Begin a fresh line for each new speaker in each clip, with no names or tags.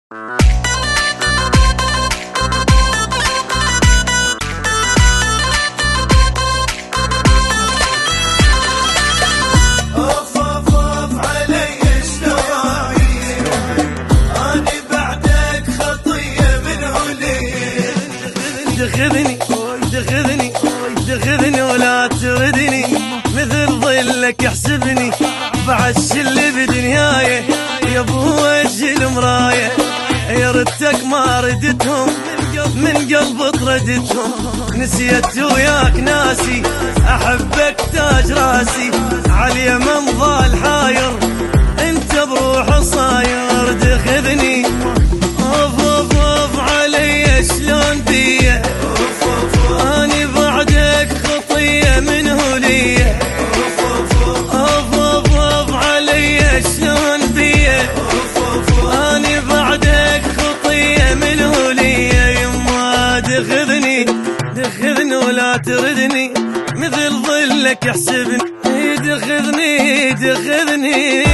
دخذني ولا تردني، مثل ظلك احسبني بعش اللي بدنياي يا ابو وجه المرايه. يا ردتك ما ردتهم من قلب طردتهم، نسيت وياك ناسي احبك تاج راسي، عاليمن ظل حاير انت بروح صاير. دخذني اوف اوف اوف علي شلون بيه، اني بعدك خطيه منه ليه. اوف اوف اوف علي شلون بيه، اني بعدك خطيه منه ليه. يما دخذني ولا تردني، مثل ظلك احسبني. دخذني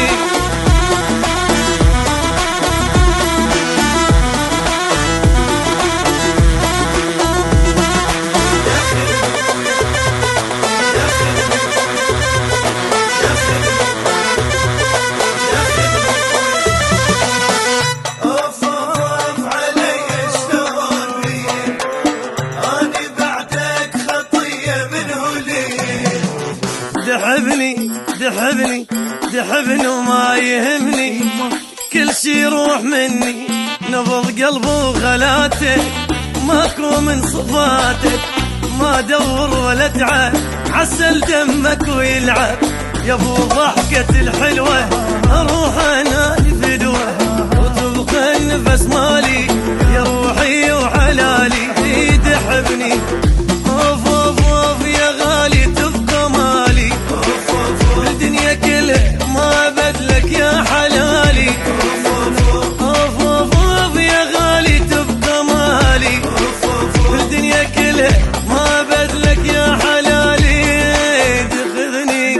دحبني وما يهمني، كل شي يروح مني، نبض قلبه وغلاته ماكو من صفاتك. ما ادور ولا اتعب، عسل دمك ويلعب يا ابو ضحكة الحلوة. اروح انا الفدوة وتبقى النفس مالي يا روحي وحلالي. دحبني اوف اوف اوف يا غالي تبقى مالي، الدنيا كلها ما بدلك يا حلالي. اوف اوف اوف يا غالي تبقى مالي، الدنيا كلها ما بدلك يا حلالي. دخذني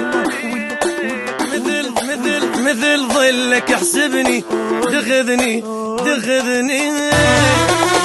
مثل ظلك احسبني. دخذني